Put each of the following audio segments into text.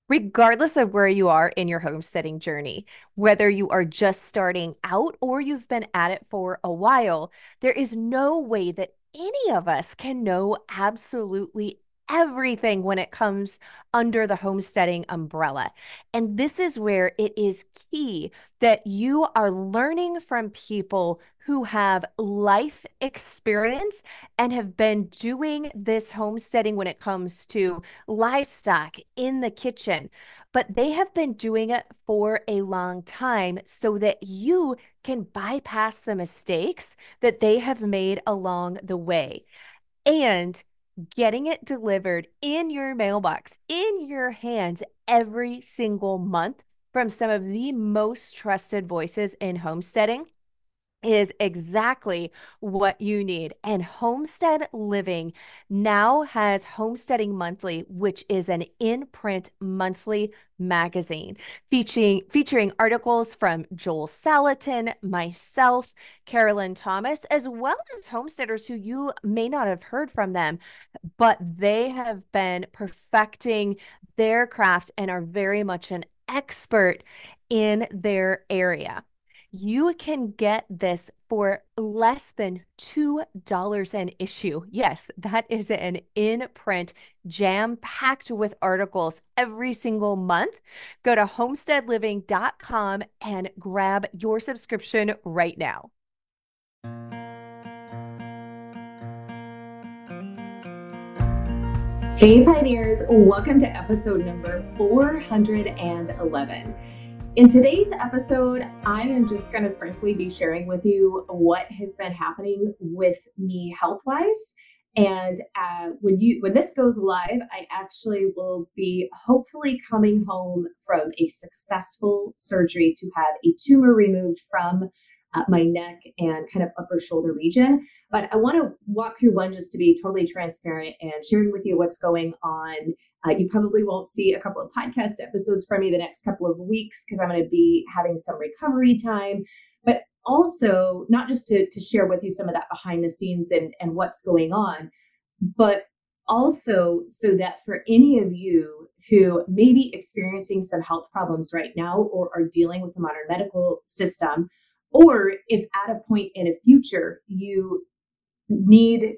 Regardless of where you are in your homesteading journey, whether you are just starting out or you've been at it for a while, there is no way that any of us can know absolutely everything when it comes under the homesteading umbrella. And this is where it is key that you are learning from people who have life experience and have been doing this homesteading when it comes to livestock in the kitchen, but they have been doing it for a long time so that you can bypass the mistakes that they have made along the way. And getting it delivered in your mailbox, in your hands every single month from some of the most trusted voices in homesteading is exactly what you need. And Homestead Living now has Homesteading Monthly, which is an in-print monthly magazine featuring articles from Joel Salatin, myself, Carolyn Thomas, as well as homesteaders who you may not have heard from them, but they have been perfecting their craft and are very much an expert in their area. You can get this for less than $2 an issue. Yes, that is an in print, jam packed with articles every single month. Go to homesteadliving.com and grab your subscription right now. Hey Pioneers, welcome to episode number 411. In today's episode, I am just going to frankly be sharing with you what has been happening with me health-wise. And when this goes live, I actually will be hopefully coming home from a successful surgery to have a tumor removed from my neck and kind of upper shoulder region. But I want to walk through one just to be totally transparent and sharing with you what's going on. You probably won't see a couple of podcast episodes from me the next couple of weeks because I'm going to be having some recovery time, but also not just to share with you some of that behind the scenes and what's going on, but also so that for any of you who may be experiencing some health problems right now or are dealing with the modern medical system, or if at a point in a future you need,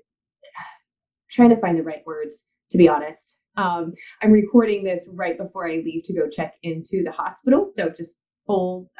trying to find the right words, to be honest. I'm recording this right before I leave to go check into the hospital. So just full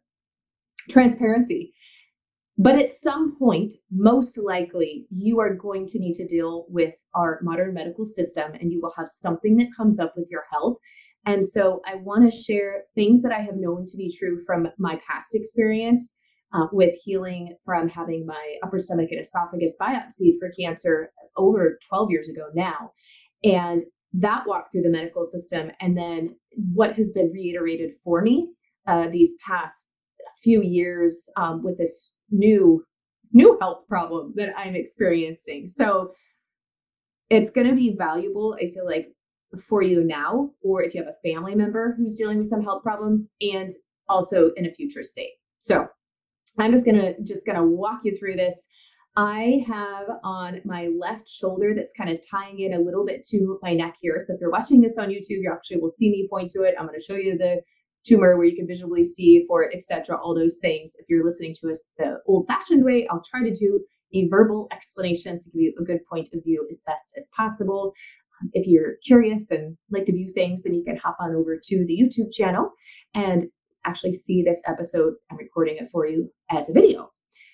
transparency. But at some point, most likely, you are going to need to deal with our modern medical system and you will have something that comes up with your health. And so I want to share things that I have known to be true from my past experience with healing from having my upper stomach and esophagus biopsied for cancer over 12 years ago now. And that walk through the medical system, and then what has been reiterated for me these past few years with this new health problem that I'm experiencing. So it's going to be valuable, I feel like, for you now, or if you have a family member who's dealing with some health problems, and also in a future state. So I'm just gonna walk you through this. I have on my left shoulder that's kind of tying in a little bit to my neck here. So if you're watching this on YouTube, you actually will see me point to it. I'm going to show you the tumor where you can visually see for it, etc. All those things. If you're listening to us the old-fashioned way, I'll try to do a verbal explanation to give you a good point of view as best as possible. If you're curious and like to view things, then you can hop on over to the YouTube channel and actually see this episode. I'm recording it for you as a video.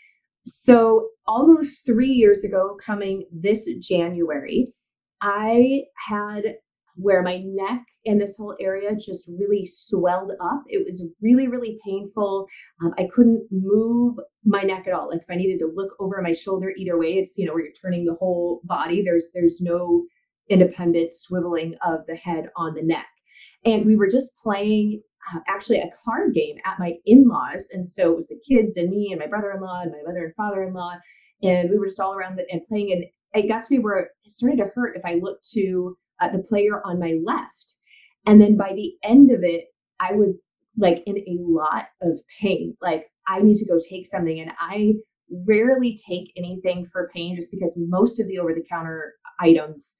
So almost 3 years ago, coming this January, I had where my neck and this whole area just really swelled up. It was really, really painful. I couldn't move my neck at all. Like if I needed to look over my shoulder either way, it's, where you're turning the whole body. There's no independent swiveling of the head on the neck. And we were just playing actually a card game at my in-laws. And so it was the kids and me and my brother-in-law and my mother and father-in-law. And we were just all around and playing. And it got to be where it started to hurt if I looked to the player on my left. And then by the end of it, I was like in a lot of pain. Like I need to go take something. And I rarely take anything for pain just because most of the over-the-counter items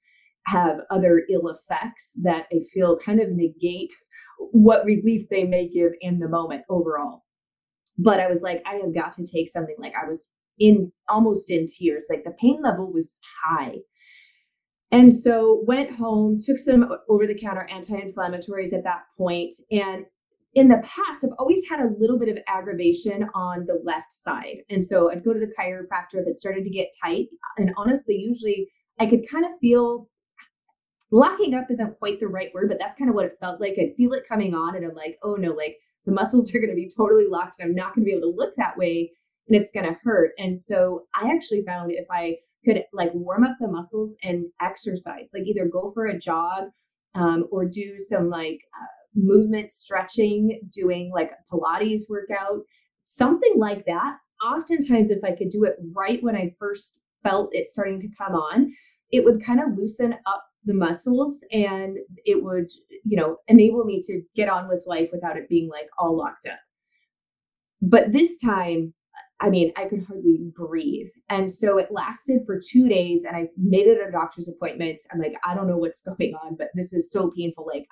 have other ill effects that I feel kind of negate what relief they may give in the moment overall. But I was like, I have got to take something. Like I was in almost in tears. Like the pain level was high. And so went home, took some over the counter anti-inflammatories at that point. And in the past, I've always had a little bit of aggravation on the left side. And so I'd go to the chiropractor if it started to get tight. And honestly, usually I could kind of feel locking up isn't quite the right word, but that's kind of what it felt like. I'd feel it coming on and I'm like, oh no, like the muscles are going to be totally locked and I'm not going to be able to look that way and it's going to hurt. And so I actually found if I could like warm up the muscles and exercise, like either go for a jog or do some like movement stretching, doing like a Pilates workout, something like that. Oftentimes, if I could do it right when I first felt it starting to come on, it would kind of loosen up the muscles and it would, enable me to get on with life without it being like all locked up. But this time, I mean, I could hardly breathe. And so it lasted for 2 days and I made it a doctor's appointment. I'm like, I don't know what's going on, but this is so painful. Like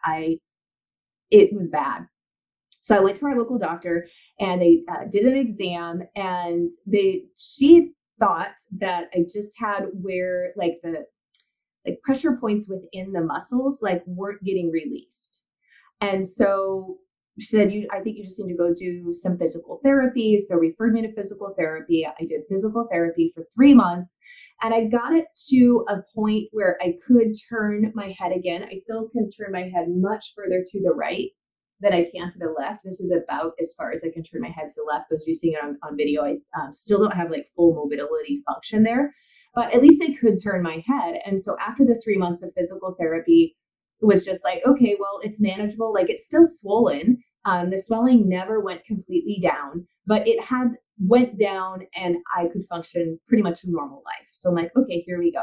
it was bad. So I went to our local doctor and they did an exam and she thought that I just had where like the pressure points within the muscles like weren't getting released. And so she said, I think you just need to go do some physical therapy. So referred me to physical therapy. I did physical therapy for 3 months and I got it to a point where I could turn my head again. I still can turn my head much further to the right than I can to the left. This is about as far as I can turn my head to the left. Those of you seeing it on video, I still don't have like full mobility function there, but at least I could turn my head. And so after the 3 months of physical therapy, was just like, okay, well, it's manageable. Like it's still swollen. The swelling never went completely down, but it went down and I could function pretty much a normal life. So I'm like, okay, here we go.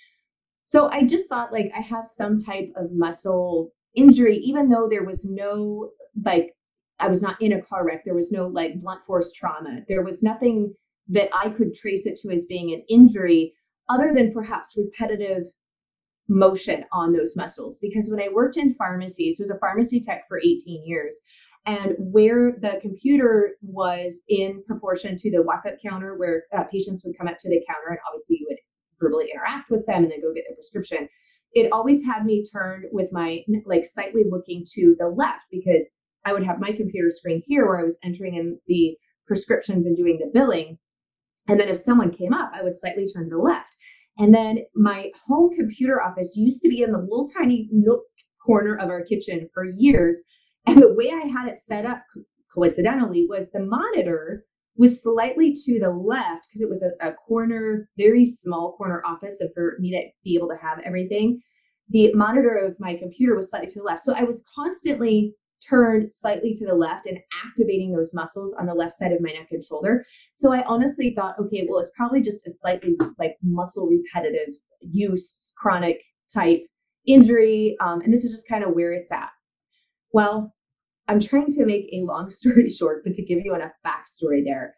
So I just thought like I have some type of muscle injury, even though there was no, like, I was not in a car wreck. There was no like blunt force trauma. There was nothing that I could trace it to as being an injury other than perhaps repetitive motion on those muscles. Because when I worked in pharmacies, was a pharmacy tech for 18 years, and where the computer was in proportion to the walk-up counter where patients would come up to the counter and obviously you would verbally interact with them and then go get their prescription, it always had me turned with my like slightly looking to the left because I would have my computer screen here where I was entering in the prescriptions and doing the billing. And then if someone came up, I would slightly turn to the left. And then my home computer office used to be in the little tiny nook corner of our kitchen for years. And the way I had it set up, coincidentally, was the monitor was slightly to the left because it was a corner, very small corner office. And for me to be able to have everything, the monitor of my computer was slightly to the left. So I was constantly turned slightly to the left and activating those muscles on the left side of my neck and shoulder. So I honestly thought, okay, well, it's probably just a slightly like muscle repetitive use, chronic type injury. And this is just kind of where it's at. Well, I'm trying to make a long story short, but to give you enough backstory there.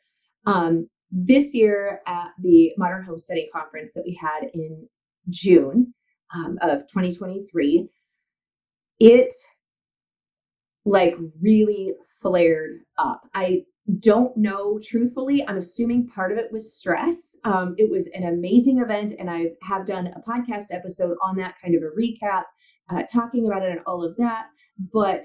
This year at the Modern Homesteading Conference that we had in June of 2023, it like really flared up. I don't know, truthfully. I'm assuming part of it was stress. It was an amazing event, and I have done a podcast episode on that, kind of a recap, talking about it and all of that. But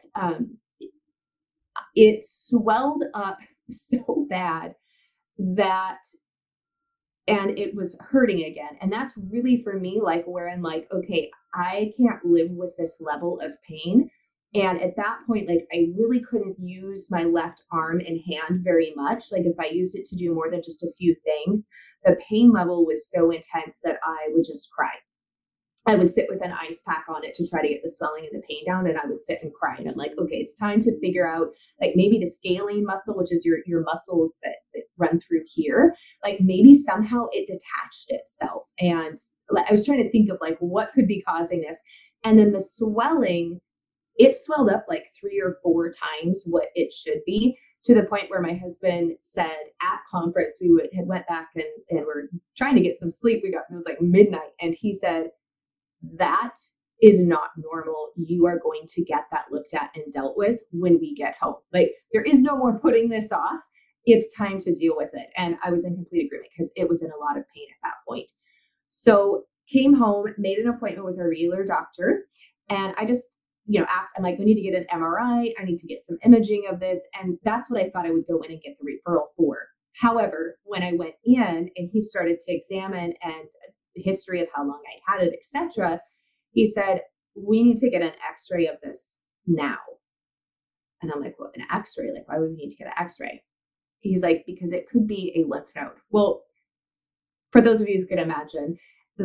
it swelled up so bad that, and it was hurting again. And that's really for me, like where I'm like, okay, I can't live with this level of pain. And at that point, like I really couldn't use my left arm and hand very much. Like if I used it to do more than just a few things, the pain level was so intense that I would just cry. I would sit with an ice pack on it to try to get the swelling and the pain down. And I would sit and cry. And I'm like, okay, it's time to figure out like maybe the scalene muscle, which is your muscles that run through here, like maybe somehow it detached itself. And I was trying to think of like what could be causing this. And then the swelling, it swelled up like 3 or 4 times what it should be, to the point where my husband said at conference, had went back and were trying to get some sleep. It was like midnight. And he said, that is not normal. You are going to get that looked at and dealt with when we get home. Like, there is no more putting this off. It's time to deal with it. And I was in complete agreement because it was in a lot of pain at that point. So came home, made an appointment with a regular doctor, and I just, asked, I'm like, we need to get an MRI. I need to get some imaging of this. And that's what I thought I would go in and get the referral for. However, when I went in and he started to examine and the history of how long I had it, etc., he said, we need to get an x-ray of this now. And I'm like, well, an x-ray? Like, why would we need to get an x-ray? He's like, because it could be a lymph node. Well, for those of you who can imagine,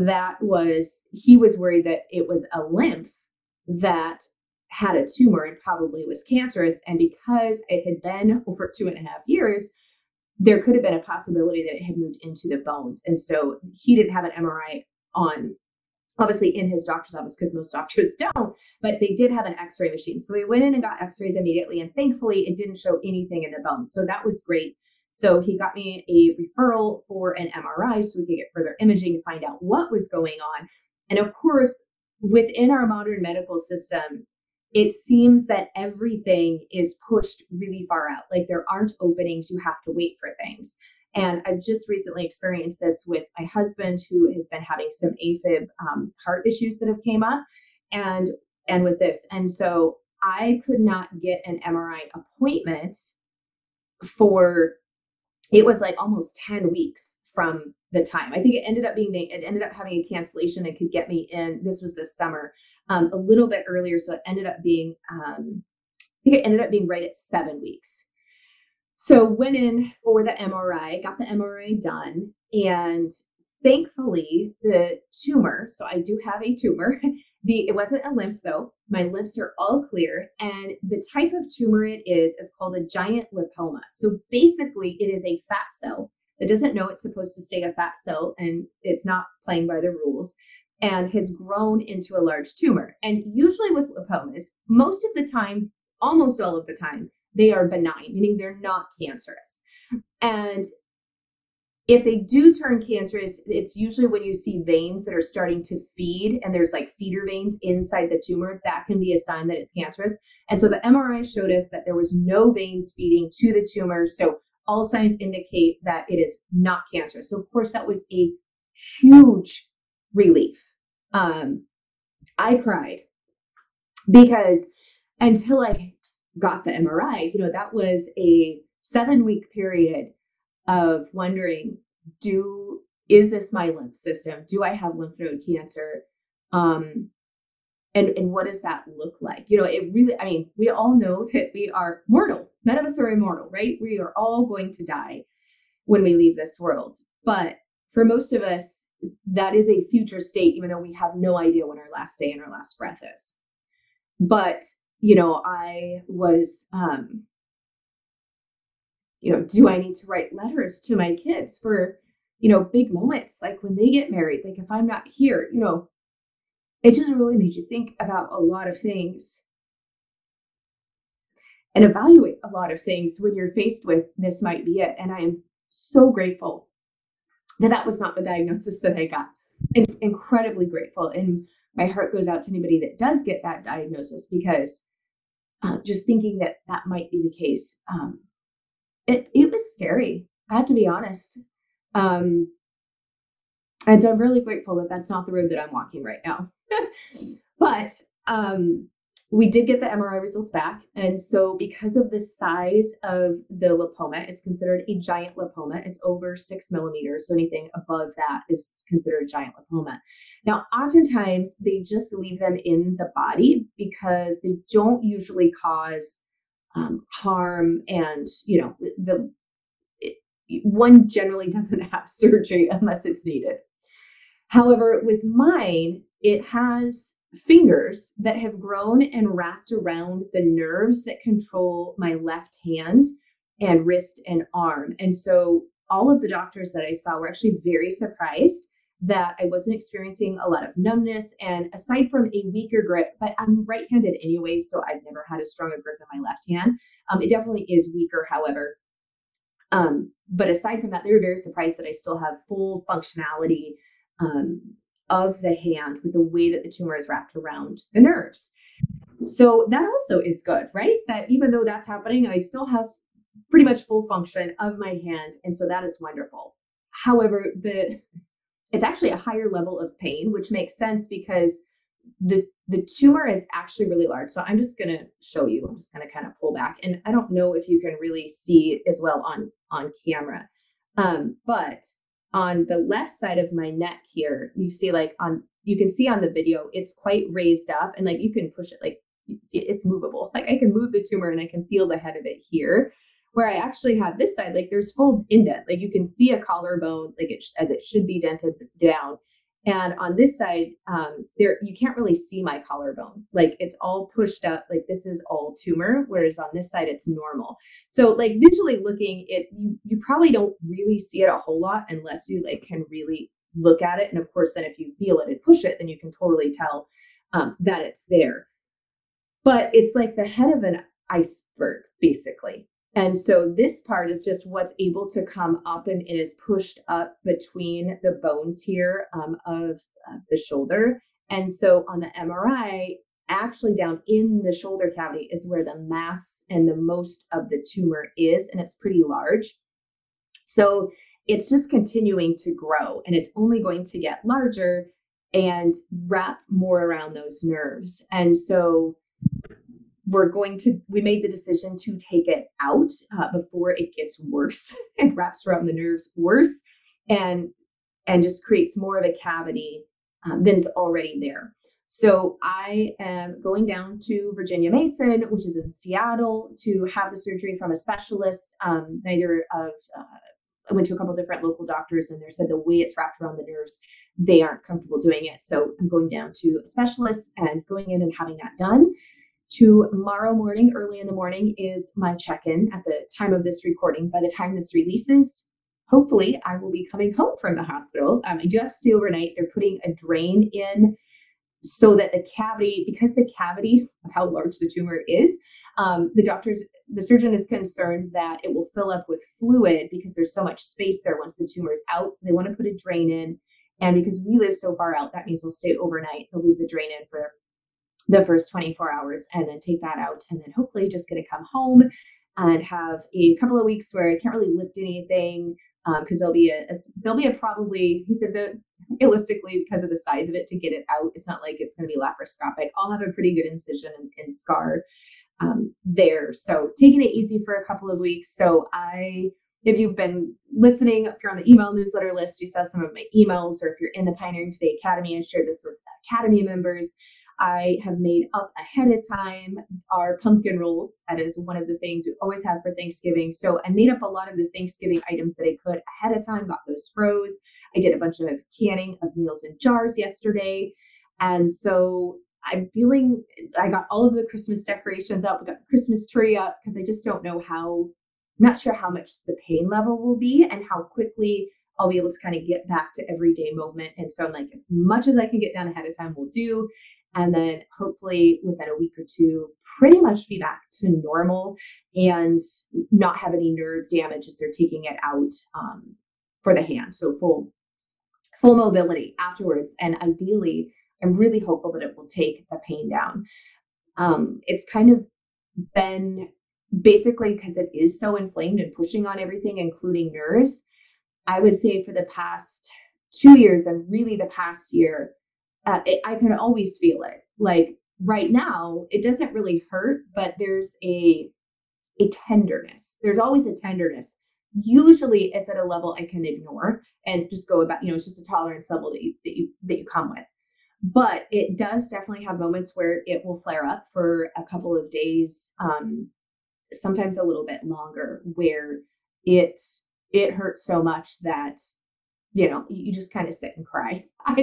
he was worried that it was a lymph that had a tumor and probably was cancerous. And because it had been over 2.5 years, there could have been a possibility that it had moved into the bones. And so he didn't have an MRI on, obviously, in his doctor's office, because most doctors don't, but they did have an x-ray machine. So we went in and got x-rays immediately. And thankfully, it didn't show anything in the bone. So that was great. So he got me a referral for an MRI so we could get further imaging to find out what was going on. And of course, within our modern medical system, it seems that everything is pushed really far out. Like, there aren't openings. You have to wait for things. And I've just recently experienced this with my husband, who has been having some AFib heart issues that have came up, and with this. And so I could not get an MRI appointment for, it was like almost 10 weeks from the time. I think it ended up having a cancellation and could get me in. This was this summer, a little bit earlier. So it ended up being, right at 7 weeks. So went in for the MRI, got the MRI done. And thankfully the tumor, so I do have a tumor. It wasn't a lymph though. My lymphs are all clear. And the type of tumor it is called a giant lipoma. So basically it is a fat cell that doesn't know it's supposed to stay a fat cell, and it's not playing by the rules, and has grown into a large tumor. And usually with lipomas, most of the time, almost all of the time, they are benign, meaning they're not cancerous. And if they do turn cancerous, it's usually when you see veins that are starting to feed, and there's like feeder veins inside the tumor. That can be a sign that it's cancerous. And so the MRI showed us that there was no veins feeding to the tumor. So all signs indicate that it is not cancerous. So of course that was a huge relief. I cried because until I got the MRI, that was a 7-week period of wondering, is this my lymph system? Do I have lymph node cancer? And what does that look like? It really, we all know that we are mortal. None of us are immortal, right? We are all going to die when we leave this world. But for most of us, that is a future state, even though we have no idea when our last day and our last breath is. But, I was, do I need to write letters to my kids for, big moments, like when they get married, like if I'm not here, it just really made you think about a lot of things and evaluate a lot of things when you're faced with, this might be it. And I am so grateful that was not the diagnosis that I got. Incredibly grateful. And my heart goes out to anybody that does get that diagnosis, because just thinking that might be the case, it was scary. I have to be honest. And so I'm really grateful that that's not the road that I'm walking right now. But we did get the MRI results back. And so because of the size of the lipoma, it's considered a giant lipoma. It's over 6 millimeters. So anything above that is considered a giant lipoma. Now, oftentimes they just leave them in the body because they don't usually cause harm. And, one generally doesn't have surgery unless it's needed. However, with mine, it has fingers that have grown and wrapped around the nerves that control my left hand and wrist and arm. And so all of the doctors that I saw were actually very surprised that I wasn't experiencing a lot of numbness. And aside from a weaker grip, but I'm right-handed anyway, so I've never had a stronger grip in my left hand. It definitely is weaker, however. But aside from that, they were very surprised that I still have full functionality of the hand with the way that the tumor is wrapped around the nerves. So that also is good, right? That even though that's happening, I still have pretty much full function of my hand. And so that is wonderful. However, it's actually a higher level of pain, which makes sense because the tumor is actually really large. So I'm just going to show you. I'm just going to kind of pull back, and I don't know if you can really see as well on camera, but on the left side of my neck here, you see you can see on the video, it's quite raised up, and like you can push it, like you see it's movable. Like I can move the tumor and I can feel the head of it here. Where I actually have this side, like there's full indent, like you can see a collarbone, like as it should be dented down. And on this side, there you can't really see my collarbone. Like it's all pushed up, like this is all tumor, whereas on this side it's normal. So like visually looking, you probably don't really see it a whole lot unless you like can really look at it. And of course, then if you feel it and push it, then you can totally tell that it's there. But it's like the head of an iceberg, basically. And so this part is just what's able to come up, and it is pushed up between the bones here of the shoulder. And so on the MRI, actually down in the shoulder cavity is where the mass and the most of the tumor is, and it's pretty large. So it's just continuing to grow, and it's only going to get larger and wrap more around those nerves. And so we made the decision to take it out before it gets worse and wraps around the nerves worse, and just creates more of a cavity than is already there. So I am going down to Virginia Mason, which is in Seattle, to have the surgery from a specialist. I went to a couple different local doctors, and they said the way it's wrapped around the nerves, they aren't comfortable doing it. So I'm going down to a specialist and going in and having that done. Tomorrow morning, early in the morning, is my check-in at the time of this recording. By the time this releases, hopefully I will be coming home from the hospital. I do have to stay overnight. They're putting a drain in so that because the cavity of how large the tumor is, the surgeon is concerned that it will fill up with fluid because there's so much space there once the tumor is out. So they want to put a drain in. And because we live so far out, that means we'll stay overnight. They'll leave the drain in for the first 24 hours and then take that out, and then hopefully just going to come home and have a couple of weeks where I can't really lift anything because there'll be a probably, he said that realistically, because of the size of it, to get it out, it's not like it's going to be laparoscopic. I'll have a pretty good incision and scar there. So taking it easy for a couple of weeks. So if you've been listening, if you're on the email newsletter list, you saw some of my emails, or if you're in the Pioneering Today Academy, I shared this with Academy members. I have made up ahead of time our pumpkin rolls. That is one of the things we always have for Thanksgiving. So I made up a lot of the Thanksgiving items that I could ahead of time, got those froze. I did a bunch of canning of meals in jars yesterday. And so I'm feeling, I got all of the Christmas decorations up. We got the Christmas tree up because I just don't know I'm not sure how much the pain level will be and how quickly I'll be able to kind of get back to everyday movement. And so I'm like, as much as I can get done ahead of time, we'll do. And then hopefully within a week or two, pretty much be back to normal and not have any nerve damage as they're taking it out for the hand. So full mobility afterwards. And ideally, I'm really hopeful that it will take the pain down. It's kind of been basically because it is so inflamed and pushing on everything, including nerves. I would say for the past 2 years and really the past year, I can always feel it. Like right now, it doesn't really hurt, but there's a tenderness. There's always a tenderness. Usually it's at a level I can ignore and just go about, it's just a tolerance level that you come with. But it does definitely have moments where it will flare up for a couple of days, sometimes a little bit longer, where it hurts so much that, you just kind of sit and cry.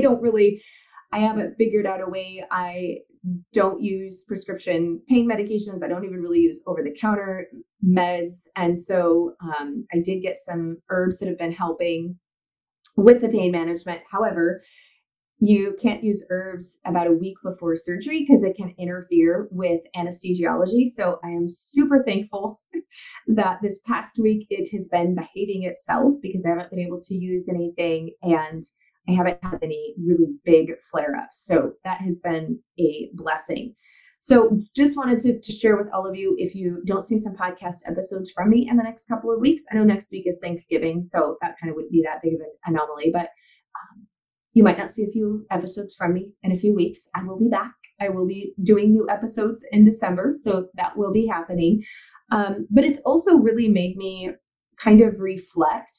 I haven't figured out a way. I don't use prescription pain medications. I don't even really use over-the-counter meds. And so I did get some herbs that have been helping with the pain management. However, you can't use herbs about a week before surgery because it can interfere with anesthesiology. So I am super thankful that this past week it has been behaving itself because I haven't been able to use anything. And I haven't had any really big flare ups. So that has been a blessing. So just wanted to share with all of you, if you don't see some podcast episodes from me in the next couple of weeks, I know next week is Thanksgiving, so that kind of wouldn't be that big of an anomaly, but you might not see a few episodes from me in a few weeks. I will be back. I will be doing new episodes in December, so that will be happening. But it's also really made me kind of reflect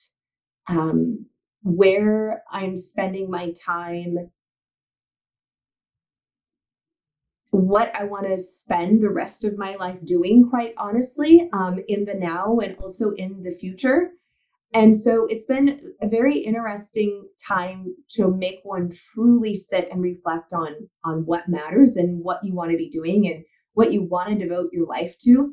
where I'm spending my time, what I want to spend the rest of my life doing, quite honestly, in the now and also in the future. And so it's been a very interesting time to make one truly sit and reflect on what matters and what you want to be doing and what you want to devote your life to.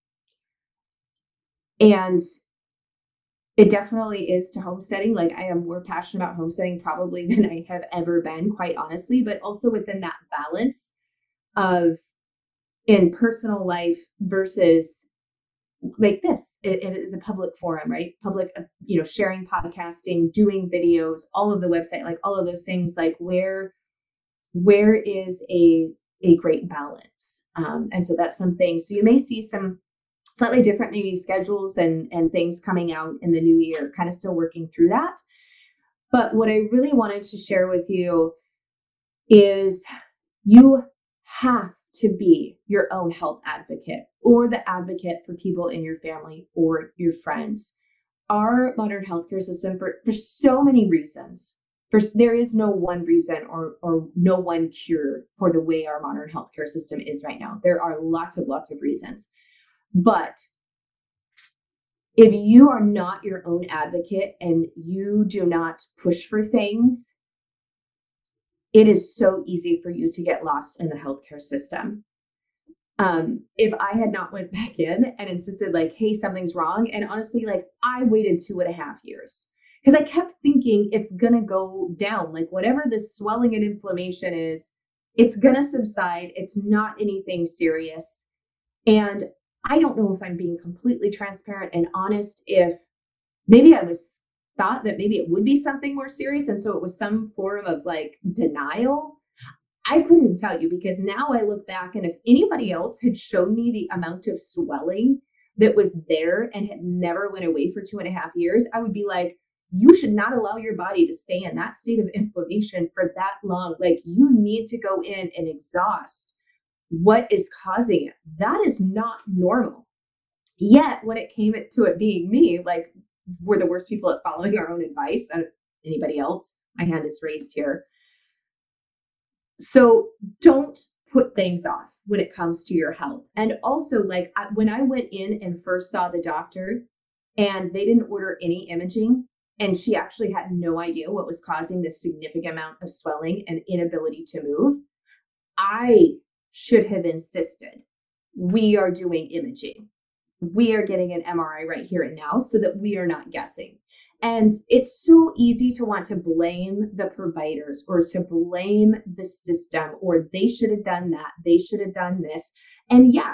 And it definitely is to homesteading. Like, I am more passionate about homesteading probably than I have ever been, quite honestly, but also within that balance of in personal life versus like this. It is a public forum, right? Public, sharing, podcasting, doing videos, all of the website, like all of those things, like where is a great balance. And so that's something. So you may see some slightly different maybe schedules and things coming out in the new year, kind of still working through that. But what I really wanted to share with you is you have to be your own health advocate or the advocate for people in your family or your friends. Our modern healthcare system, for so many reasons, there is no one reason or no one cure for the way our modern healthcare system is right now. There are lots of reasons. But if you are not your own advocate and you do not push for things, it is so easy for you to get lost in the healthcare system. If I had not went back in and insisted like, hey, something's wrong. And honestly, like I waited 2.5 years because I kept thinking it's going to go down. Like whatever the swelling and inflammation is, it's going to subside. It's not anything serious. And I don't know if I'm being completely transparent and honest, if maybe I was thought that maybe it would be something more serious. And so it was some form of like denial. I couldn't tell you because now I look back and if anybody else had shown me the amount of swelling that was there and had never went away for 2.5 years, I would be like, you should not allow your body to stay in that state of inflammation for that long. Like you need to go in and exhaust what is causing it. That is not normal. Yet when it came to it being me, like we're the worst people at following our own advice. Anybody else? My hand is raised here. So don't put things off when it comes to your health. And also like when I went in and first saw the doctor and they didn't order any imaging and she actually had no idea what was causing this significant amount of swelling and inability to move, I should have insisted, we are doing imaging. We are getting an MRI right here and now so that we are not guessing. And it's so easy to want to blame the providers or to blame the system or they should have done that. They should have done this. And yeah,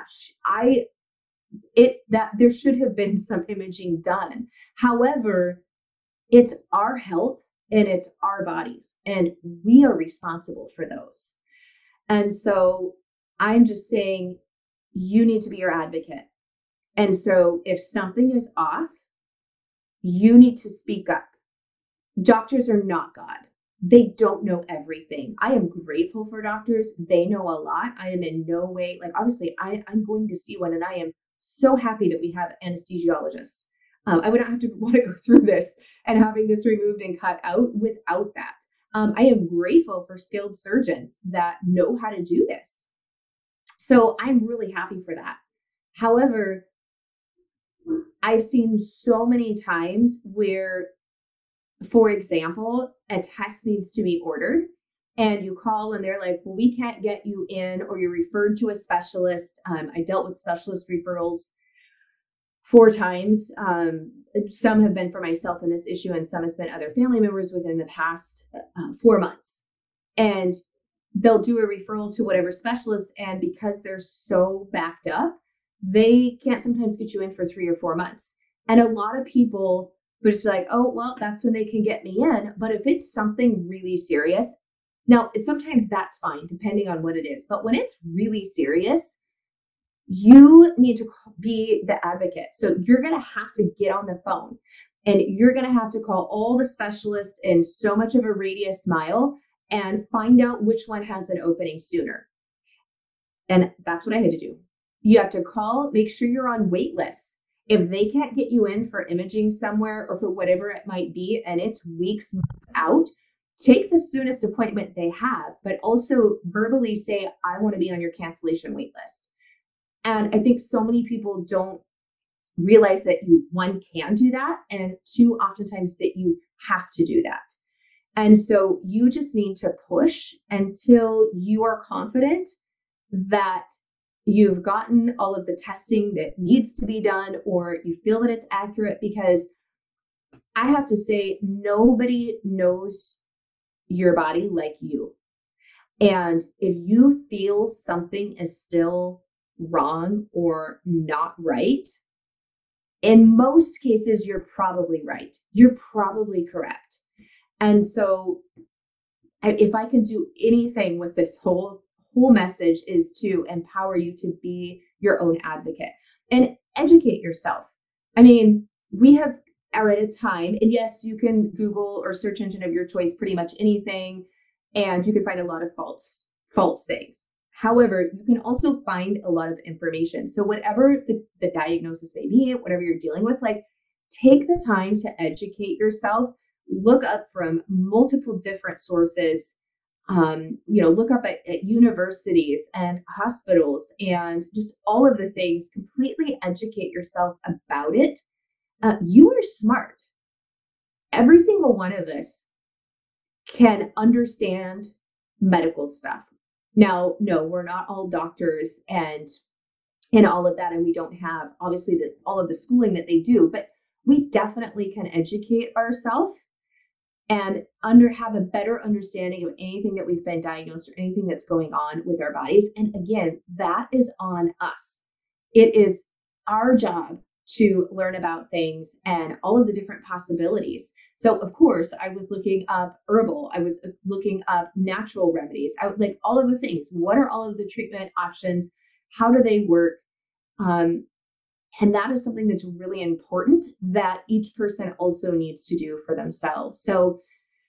there should have been some imaging done. However, it's our health and it's our bodies and we are responsible for those. And so I'm just saying you need to be your advocate. And so if something is off, you need to speak up. Doctors are not God. They don't know everything. I am grateful for doctors. They know a lot. I am in no way, like obviously I'm going to see one and I am so happy that we have anesthesiologists. I would not have to want to go through this and having this removed and cut out without that. I am grateful for skilled surgeons that know how to do this. So I'm really happy for that. However, I've seen so many times where, for example, a test needs to be ordered and you call and they're like, well, we can't get you in, or you're referred to a specialist. I dealt with specialist referrals 4 times. Some have been for myself in this issue and some has been other family members within the past 4 months. And they'll do a referral to whatever specialist. And because they're so backed up, they can't sometimes get you in for 3 or 4 months. And a lot of people but just be like, oh, well, that's when they can get me in. But if it's something really serious, now sometimes that's fine, depending on what it is. But when it's really serious, you need to be the advocate. So you're going to have to get on the phone and you're going to have to call all the specialists in so much of a radius mile and find out which one has an opening sooner. And that's what I had to do. You have to call, make sure you're on wait lists. If they can't get you in for imaging somewhere or for whatever it might be, and it's weeks, months out, take the soonest appointment they have, but also verbally say, I want to be on your cancellation wait list. And I think so many people don't realize that you, one, can do that, and two, oftentimes that you have to do that. And so you just need to push until you are confident that you've gotten all of the testing that needs to be done, or you feel that it's accurate, because I have to say, nobody knows your body like you. And if you feel something is still wrong or not right, in most cases, you're probably right. You're probably correct. And so if I can do anything with this whole message, is to empower you to be your own advocate and educate yourself. I mean, we are at a time, and yes, you can Google or search engine of your choice pretty much anything, and you can find a lot of false things. However, you can also find a lot of information. So whatever the diagnosis may be, whatever you're dealing with, like, take the time to educate yourself, look up from multiple different sources, look up at universities and hospitals and just all of the things, completely educate yourself about it. You are smart. Every single one of us can understand medical stuff. Now, no, we're not all doctors and all of that, and we don't have obviously all of the schooling that they do, but we definitely can educate ourselves and have a better understanding of anything that we've been diagnosed or anything that's going on with our bodies. And again, that is on us. It is our job to learn about things and all of the different possibilities. So of course, I was looking up herbal. I was looking up natural remedies. I would like all of the things. What are all of the treatment options? How do they work? And that is something that's really important that each person also needs to do for themselves. So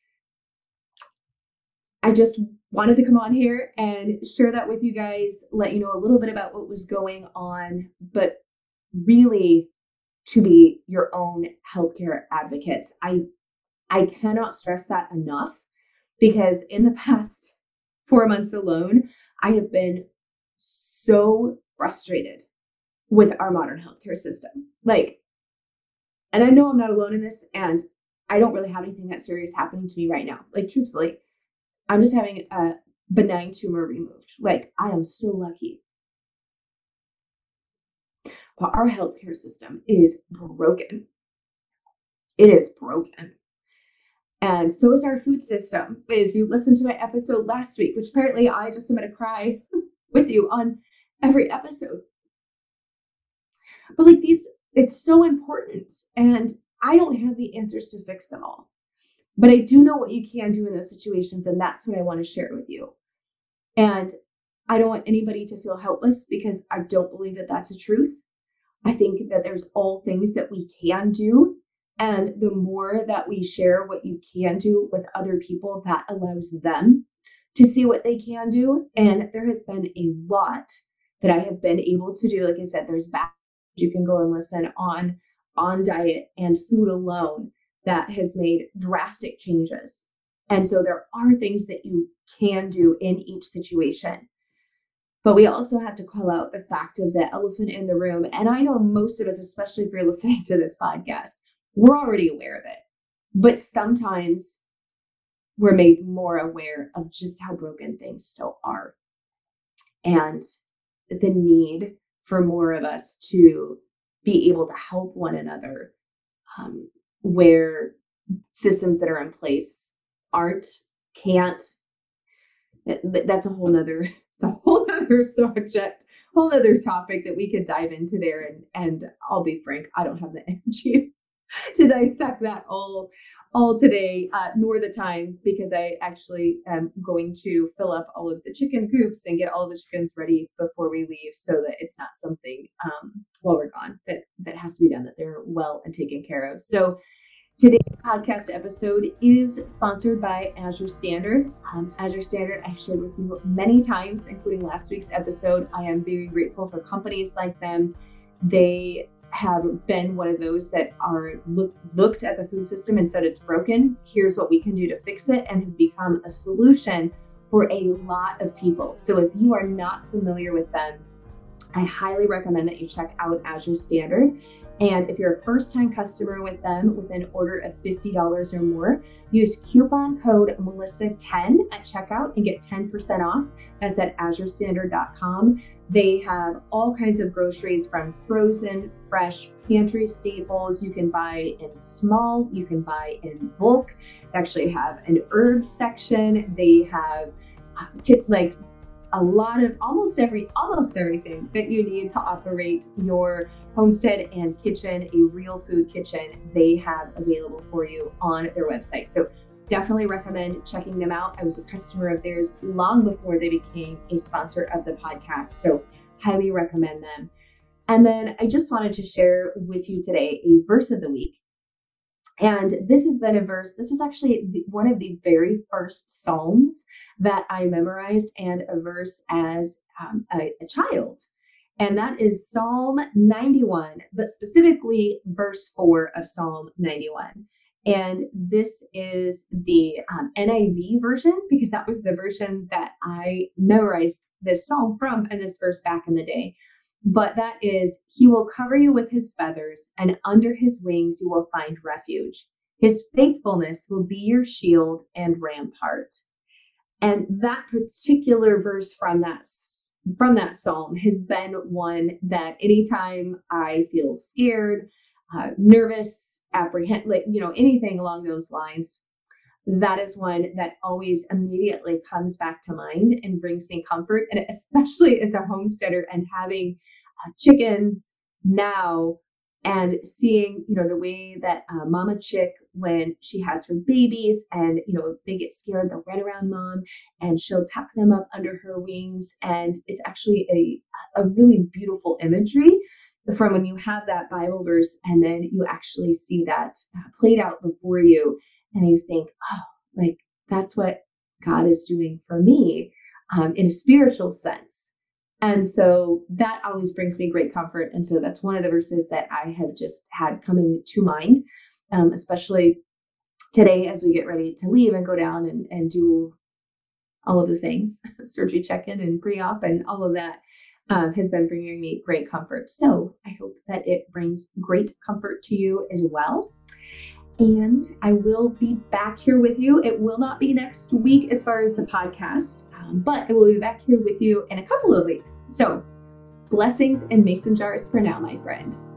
I just wanted to come on here and share that with you guys, let you know a little bit about what was going on, but really to be your own healthcare advocates. I cannot stress that enough, because in the past 4 months alone, I have been so frustrated with our modern healthcare system. Like, and I know I'm not alone in this, and I don't really have anything that serious happening to me right now. Like, truthfully, I'm just having a benign tumor removed. Like, I am so lucky. But our healthcare system is broken. It is broken. And so is our food system. If you listened to my episode last week, which apparently I just am going to cry with you on every episode. But like it's so important. And I don't have the answers to fix them all. But I do know what you can do in those situations. And that's what I want to share with you. And I don't want anybody to feel helpless, because I don't believe that that's a truth. I think that there's all things that we can do. And the more that we share what you can do with other people, that allows them to see what they can do. And there has been a lot that I have been able to do. Like I said, there's back you can go and listen on diet and food alone that has made drastic changes. And so there are things that you can do in each situation. But we also have to call out the fact of the elephant in the room. And I know most of us, especially if you're listening to this podcast, we're already aware of it. But sometimes we're made more aware of just how broken things still are, and the need for more of us to be able to help one another, where systems that are in place can't. That's a whole nother subject, whole other topic that we could dive into there. And I'll be frank, I don't have the energy to dissect that all today, nor the time, because I actually am going to fill up all of the chicken coops and get all the chickens ready before we leave, so that it's not something while we're gone that has to be done, that they're well and taken care of. So today's podcast episode is sponsored by Azure Standard. Azure Standard, I've shared with you many times, including last week's episode. I am very grateful for companies like them. They have been one of those that are looked at the food system and said it's broken. Here's what we can do to fix it, and have become a solution for a lot of people. So if you are not familiar with them, I highly recommend that you check out Azure Standard. And if you're a first-time customer with them with an order of $50 or more, use coupon code Melissa10 at checkout and get 10% off. That's at azurestandard.com. They have all kinds of groceries, from frozen, fresh, pantry staples. You can buy in small, you can buy in bulk. They actually have an herb section. They have like a lot of almost everything that you need to operate your homestead and kitchen, a real food kitchen, they have available for you on their website. So definitely recommend checking them out. I was a customer of theirs long before they became a sponsor of the podcast, so highly recommend them. And then I just wanted to share with you today a verse of the week. And this has been a verse, this was actually one of the very first Psalms that I memorized, and a verse as a child. And that is Psalm 91, but specifically verse 4 of Psalm 91. And this is the NIV version, because that was the version that I memorized this psalm from, and this verse back in the day. But that is, he will cover you with his feathers, and under his wings you will find refuge. His faithfulness will be your shield and rampart. And that particular verse from that psalm has been one that anytime I feel scared, nervous, anything along those lines, that is one that always immediately comes back to mind and brings me comfort. And especially as a homesteader and having chickens now, and seeing, the way that mama chick, when she has her babies and, they get scared, they'll run around mom and she'll tuck them up under her wings. And it's actually a really beautiful imagery from when you have that Bible verse and then you actually see that played out before you, and you think, oh, like that's what God is doing for me in a spiritual sense. And so that always brings me great comfort. And so that's one of the verses that I have just had coming to mind, especially today as we get ready to leave and go down and do all of the things, surgery check-in and pre-op and all of that has been bringing me great comfort. So I hope that it brings great comfort to you as well. And I will be back here with you. It will not be next week as far as the podcast, but I will be back here with you in a couple of weeks. So blessings and mason jars for now, my friend.